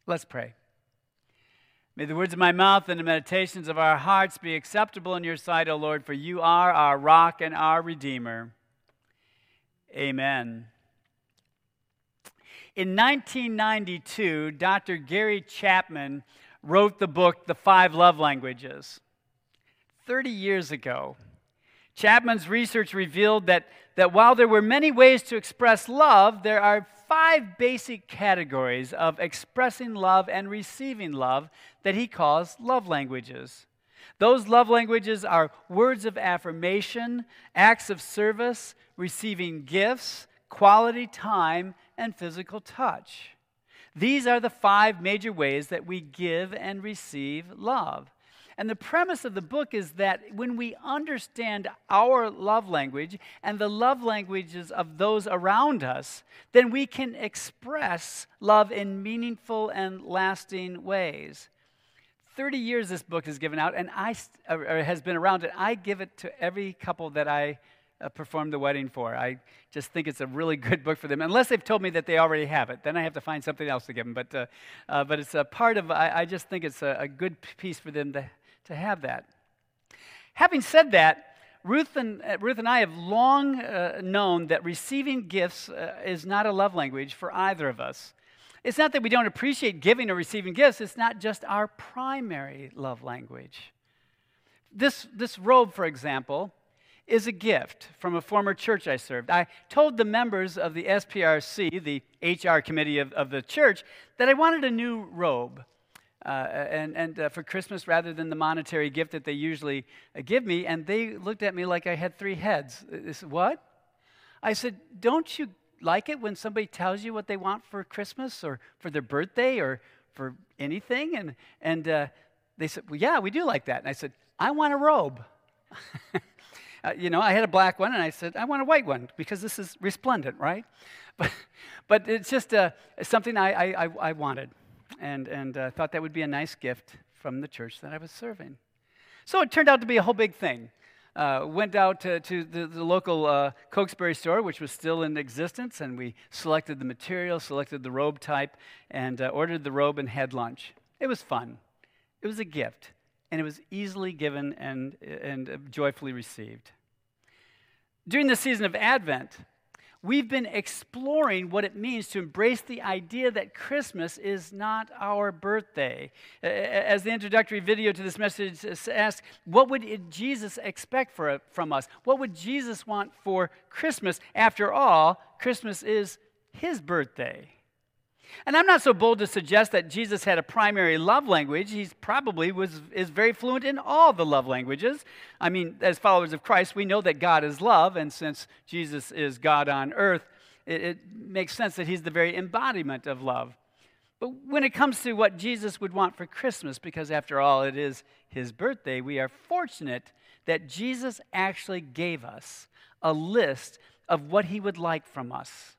Let's pray. May the words of my mouth and the meditations of our hearts be acceptable in your sight, O Lord, for you are our rock and our Redeemer. Amen. In 1992, Dr. Gary Chapman wrote the book, The 5 Love Languages. 30 years ago, Chapman's research revealed that while there were many ways to express love, there are 5 basic categories of expressing love and receiving love that he calls love languages. Those love languages are words of affirmation, acts of service, receiving gifts, quality time, and physical touch. These are the 5 major ways that we give and receive love. And the premise of the book is that when we understand our love language and the love languages of those around us, then we can express love in meaningful and lasting ways. 30 years this book is given out, and has been around, and I give it to every couple that I perform the wedding for. I just think it's a really good book for them, unless they've told me that they already have it. Then I have to find something else to give them. But it's a part of, I just think it's a good piece for them to have that. Having said that, Ruth and I have long known that receiving gifts is not a love language for either of us. It's not that we don't appreciate giving or receiving gifts. It's not just our primary love language. This robe, for example, is a gift from a former church I served. I told the members of the SPRC, the HR committee of the church, that I wanted a new robe. And for Christmas rather than the monetary gift that they usually give me, and they looked at me like I had 3 heads. They said, "What?" I said, "Don't you like it when somebody tells you what they want for Christmas or for their birthday or for anything?" And they said, "Well, yeah, we do like that." And I said, "I want a robe." I had a black one, and I said, "I want a white one because this is resplendent, right?" But it's just something I wanted. And thought that would be a nice gift from the church that I was serving. So it turned out to be a whole big thing. Went out to the local Cokesbury store, which was still in existence, and we selected the material, selected the robe type, and ordered the robe and had lunch. It was fun. It was a gift, and it was easily given and joyfully received. During the season of Advent, we've been exploring what it means to embrace the idea that Christmas is not our birthday. As the introductory video to this message asks, what would Jesus expect from us? What would Jesus want for Christmas? After all, Christmas is his birthday. And I'm not so bold to suggest that Jesus had a primary love language. He probably is very fluent in all the love languages. I mean, as followers of Christ, we know that God is love, and since Jesus is God on earth, it makes sense that he's the very embodiment of love. But when it comes to what Jesus would want for Christmas, because after all, it is his birthday, we are fortunate that Jesus actually gave us a list of what he would like from us.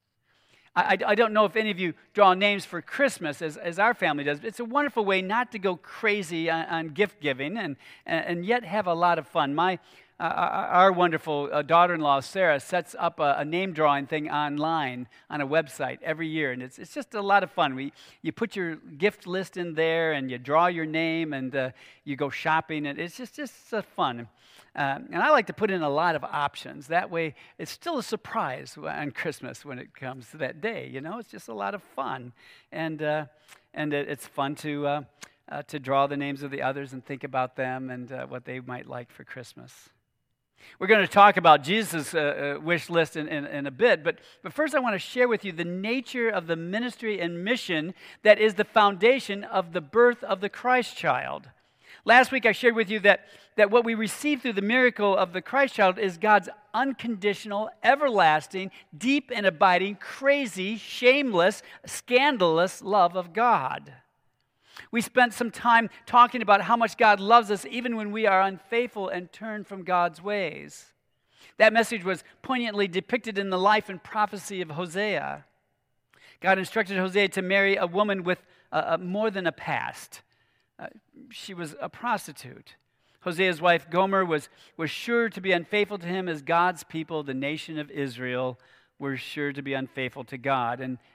I don't know if any of you draw names for Christmas as our family does. But it's a wonderful way not to go crazy on gift giving and yet have a lot of fun. Our wonderful daughter-in-law, Sarah, sets up a name drawing thing online on a website every year, and it's just a lot of fun. You put your gift list in there, and you draw your name, and you go shopping, and it's just fun. And I like to put in a lot of options. That way, it's still a surprise on Christmas when it comes to that day. It's just a lot of fun, and it's fun to draw the names of the others and think about them and what they might like for Christmas. We're going to talk about Jesus' wish list in a bit, but first I want to share with you the nature of the ministry and mission that is the foundation of the birth of the Christ child. Last week I shared with you that what we receive through the miracle of the Christ child is God's unconditional, everlasting, deep and abiding, crazy, shameless, scandalous love of God. We spent some time talking about how much God loves us even when we are unfaithful and turn from God's ways. That message was poignantly depicted in the life and prophecy of Hosea. God instructed Hosea to marry a woman with more than a past. She was a prostitute. Hosea's wife Gomer was sure to be unfaithful to him as God's people, the nation of Israel, were sure to be unfaithful to God. And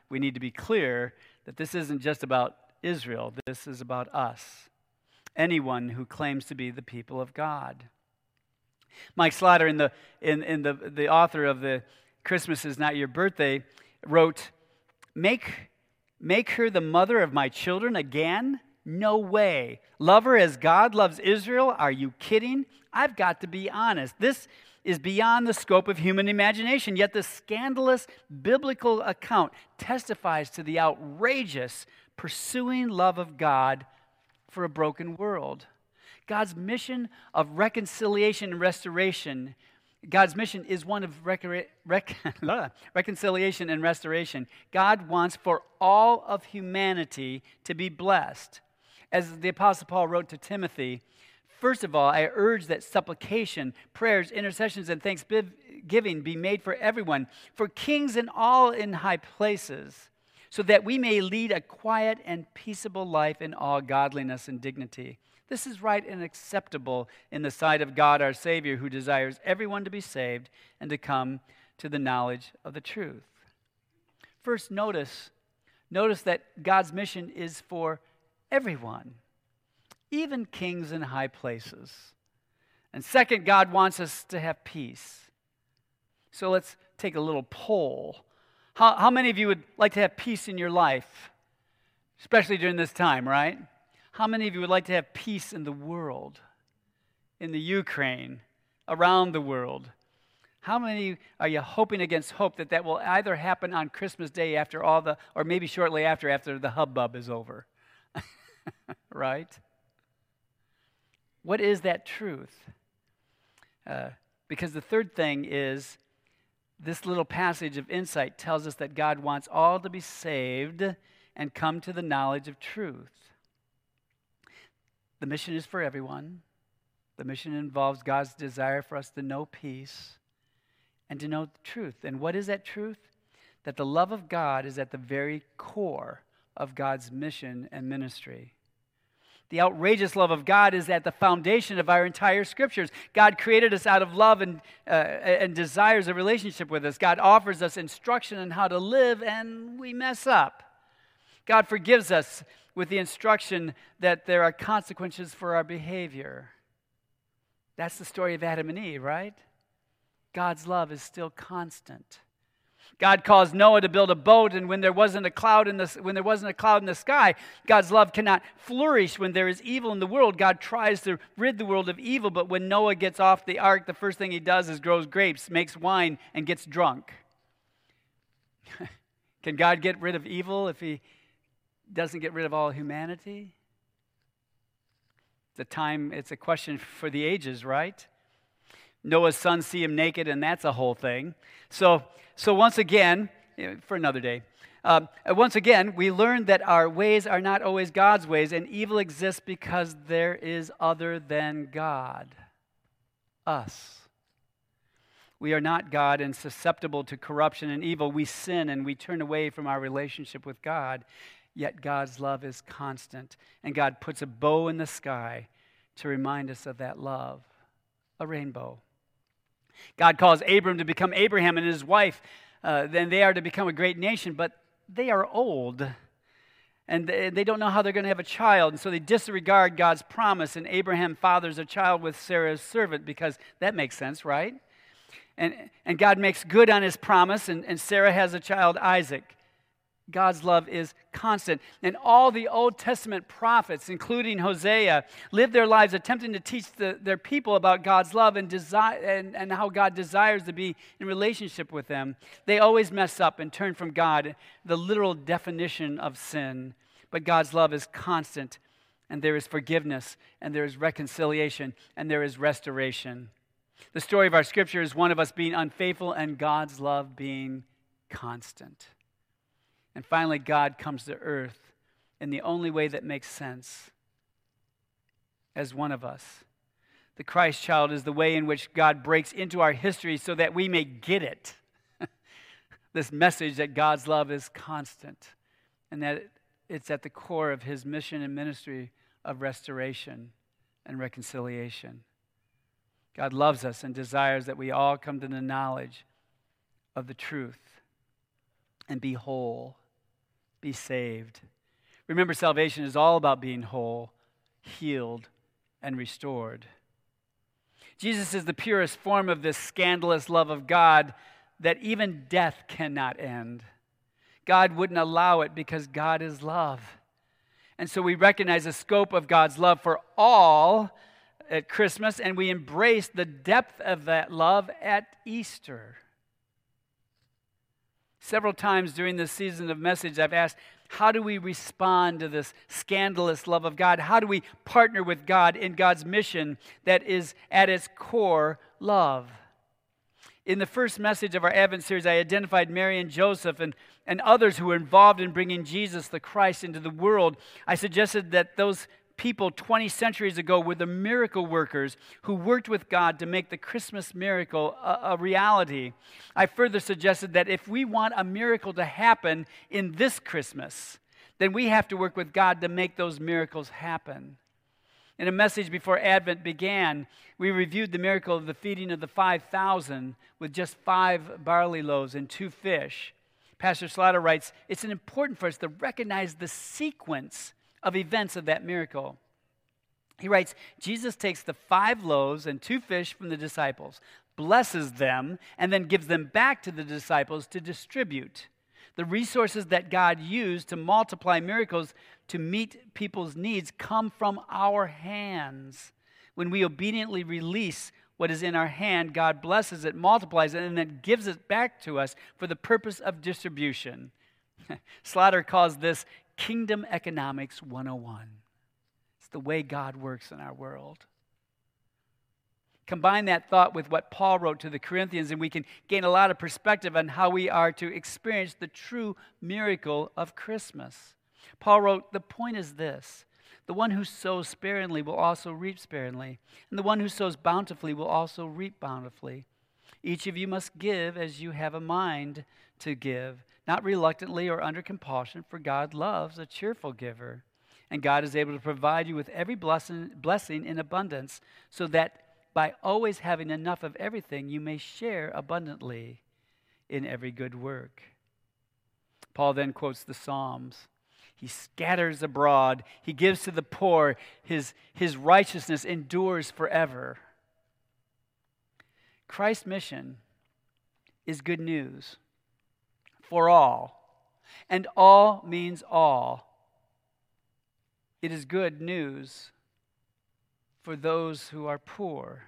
we need to be clear that this isn't just about Israel. This is about us. Anyone who claims to be the people of God. Mike Slaughter, the author of the Christmas Is Not Your Birthday, wrote, Make her the mother of my children again? No way. Love her as God loves Israel? Are you kidding? I've got to be honest. This is beyond the scope of human imagination, yet the scandalous biblical account testifies to the outrageous pursuing love of God for a broken world. God's mission of reconciliation and restoration, God's mission is one of reconciliation and restoration. God wants for all of humanity to be blessed. As the Apostle Paul wrote to Timothy, first of all, I urge that supplication, prayers, intercessions, and thanksgiving be made for everyone, for kings and all in high places, so that we may lead a quiet and peaceable life in all godliness and dignity. This is right and acceptable in the sight of God our Savior, who desires everyone to be saved and to come to the knowledge of the truth. First, notice that God's mission is for everyone, even kings in high places. And second, God wants us to have peace. So let's take a little poll. How many of you would like to have peace in your life, especially during this time, right? How many of you would like to have peace in the world, in the Ukraine, around the world? How many are you hoping against hope that will either happen on Christmas Day or maybe shortly after the hubbub is over? Right? What is that truth? Because the third thing is, this little passage of insight tells us that God wants all to be saved and come to the knowledge of truth. The mission is for everyone. The mission involves God's desire for us to know peace and to know the truth. And what is that truth? That the love of God is at the very core of God's mission and ministry. The outrageous love of God is at the foundation of our entire scriptures. God created us out of love and desires a relationship with us. God offers us instruction on how to live, and we mess up. God forgives us with the instruction that there are consequences for our behavior. That's the story of Adam and Eve, right? God's love is still constant. God caused Noah to build a boat, and when there wasn't a cloud in the sky, God's love cannot flourish when there is evil in the world. God tries to rid the world of evil, but when Noah gets off the ark, the first thing he does is grows grapes, makes wine, and gets drunk. Can God get rid of evil if he doesn't get rid of all humanity? It's a question for the ages, right? Noah's sons see him naked, and that's a whole thing. So once again, for another day, once again, we learn that our ways are not always God's ways, and evil exists because there is other than God, us. We are not God and susceptible to corruption and evil. We sin and we turn away from our relationship with God, yet God's love is constant, and God puts a bow in the sky to remind us of that love, a rainbow. God calls Abram to become Abraham and his wife. Then they are to become a great nation, but they are old. And they don't know how they're going to have a child. And so they disregard God's promise. And Abraham fathers a child with Sarah's servant because that makes sense, right? And God makes good on his promise. And Sarah has a child, Isaac. God's love is constant. And all the Old Testament prophets, including Hosea, lived their lives attempting to teach their people about God's love and how God desires to be in relationship with them. They always mess up and turn from God, the literal definition of sin. But God's love is constant, and there is forgiveness, and there is reconciliation, and there is restoration. The story of our scripture is one of us being unfaithful and God's love being constant. And finally, God comes to earth in the only way that makes sense, as one of us. The Christ child is the way in which God breaks into our history so that we may get it. This message that God's love is constant and that it's at the core of his mission and ministry of restoration and reconciliation. God loves us and desires that we all come to the knowledge of the truth and be whole. be saved. Remember, salvation is all about being whole, healed, and restored. Jesus is the purest form of this scandalous love of God that even death cannot end. God wouldn't allow it because God is love. And so we recognize the scope of God's love for all at Christmas, and we embrace the depth of that love at Easter. Several times during this season of message, I've asked, how do we respond to this scandalous love of God? How do we partner with God in God's mission that is at its core love? In the first message of our Advent series, I identified Mary and Joseph and others who were involved in bringing Jesus the Christ into the world. I suggested that those people 20 centuries ago were the miracle workers who worked with God to make the Christmas miracle a reality. I further suggested that if we want a miracle to happen in this Christmas, then we have to work with God to make those miracles happen. In a message before Advent began, we reviewed the miracle of the feeding of the 5,000 with just 5 barley loaves and 2 fish. Pastor Slaughter writes, it's important for us to recognize the sequence of events of that miracle. He writes, Jesus takes the 5 loaves and 2 fish from the disciples, blesses them, and then gives them back to the disciples to distribute. The resources that God used to multiply miracles to meet people's needs come from our hands. When we obediently release what is in our hand, God blesses it, multiplies it, and then gives it back to us for the purpose of distribution. Slaughter calls this Kingdom Economics 101. It's the way God works in our world. Combine that thought with what Paul wrote to the Corinthians, and we can gain a lot of perspective on how we are to experience the true miracle of Christmas. Paul wrote, the point is this: the one who sows sparingly will also reap sparingly, and the one who sows bountifully will also reap bountifully. Each of you must give as you have a mind to give, not reluctantly or under compulsion, for God loves a cheerful giver. And God is able to provide you with every blessing in abundance, so that by always having enough of everything, you may share abundantly in every good work. Paul then quotes the Psalms. He scatters abroad. He gives to the poor. His righteousness endures forever. Christ's mission is good news for all. And all means all. It is good news for those who are poor.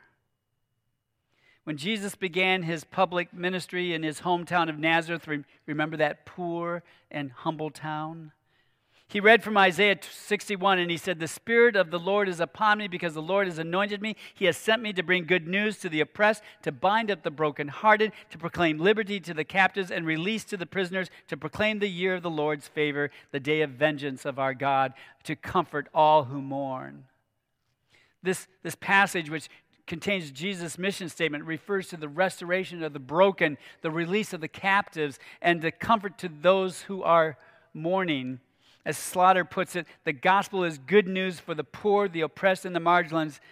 When Jesus began his public ministry in his hometown of Nazareth, remember that poor and humble town? He read from Isaiah 61, and he said, the Spirit of the Lord is upon me because the Lord has anointed me. He has sent me to bring good news to the oppressed, to bind up the brokenhearted, to proclaim liberty to the captives and release to the prisoners, to proclaim the year of the Lord's favor, the day of vengeance of our God, to comfort all who mourn. This passage, which contains Jesus' mission statement, refers to the restoration of the broken, the release of the captives, and the comfort to those who are mourning. As Slaughter puts it, the gospel is good news for the poor, the oppressed, and the marginalized.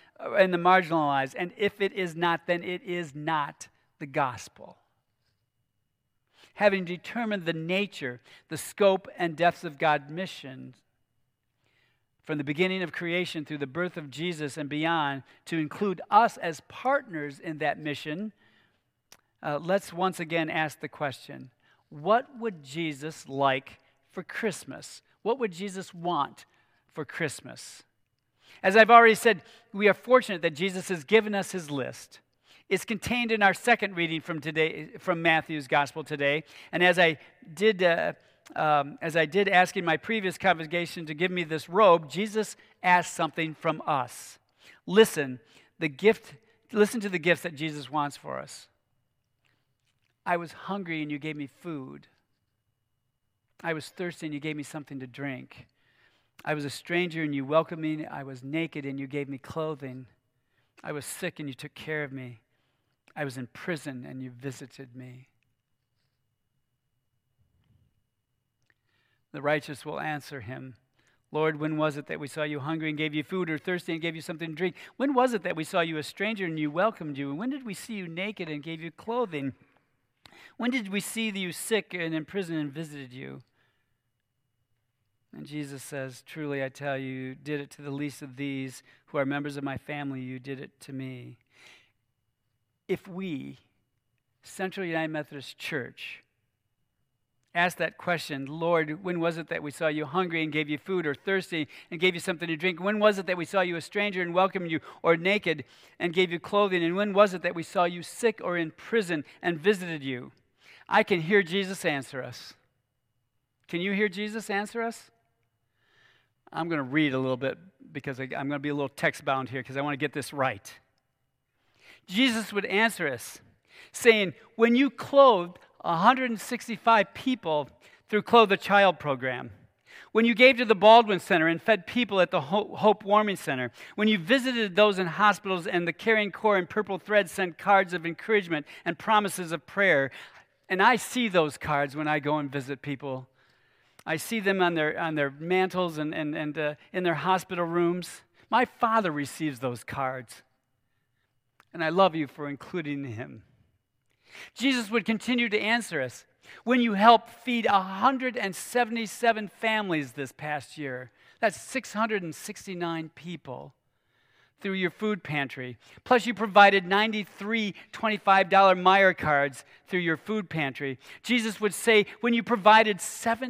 And if it is not, then it is not the gospel. Having determined the nature, the scope, and depths of God's mission, from the beginning of creation through the birth of Jesus and beyond, to include us as partners in that mission, let's once again ask the question, what would Jesus like for Christmas? What would Jesus want for Christmas? As I've already said, we are fortunate that Jesus has given us his list. It's contained in our second reading from Matthew's gospel today. And as I did ask in my previous congregation to give me this robe, Jesus asked something from us. Listen to the gifts that Jesus wants for us. I was hungry and you gave me food. I was thirsty and you gave me something to drink. I was a stranger and you welcomed me. I was naked and you gave me clothing. I was sick and you took care of me. I was in prison and you visited me. The righteous will answer him, Lord, when was it that we saw you hungry and gave you food, or thirsty and gave you something to drink? When was it that we saw you a stranger and you welcomed you? And when did we see you naked and gave you clothing? When did we see you sick and in prison and visited you? Jesus says, truly I tell you, you did it to the least of these who are members of my family, you did it to me. If we, Central United Methodist Church, ask that question, Lord, when was it that we saw you hungry and gave you food, or thirsty and gave you something to drink? When was it that we saw you a stranger and welcomed you, or naked and gave you clothing? And when was it that we saw you sick or in prison and visited you? I can hear Jesus answer us. Can you hear Jesus answer us? I'm going to read a little bit because I'm going to be a little text bound here because I want to get this right. Jesus would answer us saying, when you clothed 165 people through Clothe a Child program, when you gave to the Baldwin Center and fed people at the Hope Warming Center, when you visited those in hospitals and the Caring Corps and Purple Thread sent cards of encouragement and promises of prayer, and I see those cards when I go and visit people. I see them on their mantles and in their hospital rooms. My father receives those cards, and I love you for including him. Jesus would continue to answer us. When you helped feed 177 families this past year, that's 669 people, through your food pantry. Plus you provided 93 $25 Meijer cards through your food pantry. Jesus would say, when you provided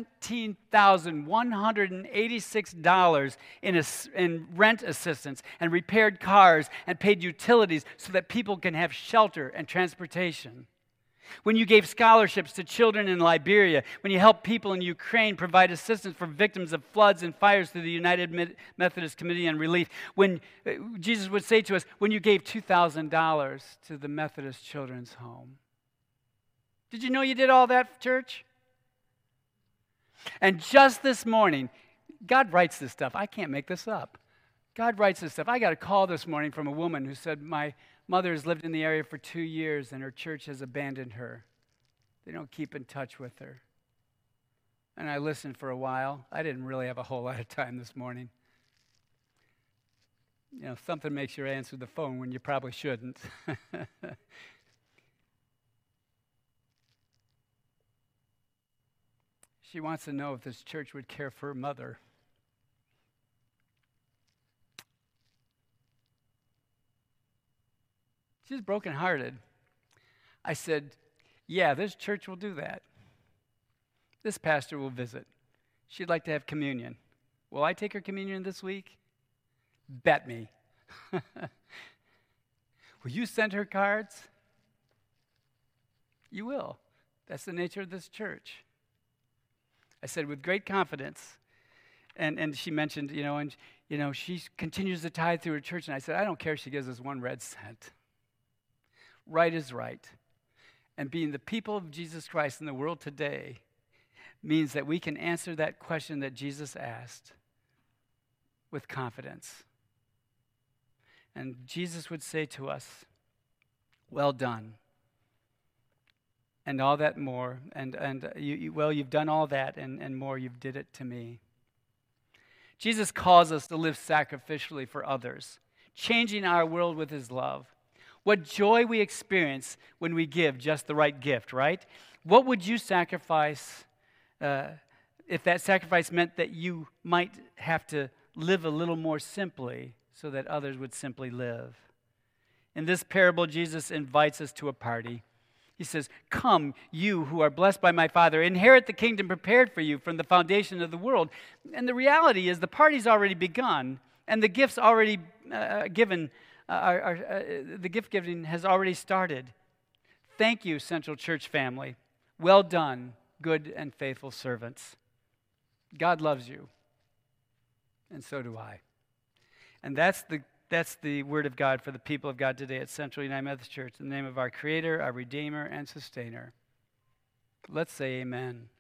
$17,186 in rent assistance and repaired cars and paid utilities so that people can have shelter and transportation. When you gave scholarships to children in Liberia, when you helped people in Ukraine provide assistance for victims of floods and fires through the United Methodist Committee on Relief, when Jesus would say to us, when you gave $2,000 to the Methodist Children's Home. Did you know you did all that, church? And just this morning, God writes this stuff. I can't make this up. God writes this stuff. I got a call this morning from a woman who said, my mother has lived in the area for 2 years and her church has abandoned her. They don't keep in touch with her. And I listened for a while. I didn't really have a whole lot of time this morning. You know, something makes you answer the phone when you probably shouldn't. She wants to know if this church would care for her mother. She's brokenhearted. I said, yeah, this church will do that. This pastor will visit. She'd like to have communion. Will I take her communion this week? Bet me. Will you send her cards? You will. That's the nature of this church. I said, with great confidence. And she mentioned, she continues to tithe through her church. And I said, I don't care if she gives us 1 red cent. Right is right. And being the people of Jesus Christ in the world today means that we can answer that question that Jesus asked with confidence. And Jesus would say to us, well done. And all that more. You've done all that and more. You've did it to me. Jesus calls us to live sacrificially for others, changing our world with his love. What joy we experience when we give just the right gift, right? What would you sacrifice if that sacrifice meant that you might have to live a little more simply so that others would simply live? In this parable, Jesus invites us to a party. He says, come, you who are blessed by my Father, inherit the kingdom prepared for you from the foundation of the world. And the reality is the party's already begun, and the gifts already given. The gift giving has already started. Thank you, Central Church family. Well done, good and faithful servants. God loves you, and so do I. And that's the word of God for the people of God today at Central United Methodist Church. In the name of our Creator, our Redeemer, and Sustainer. Let's say amen.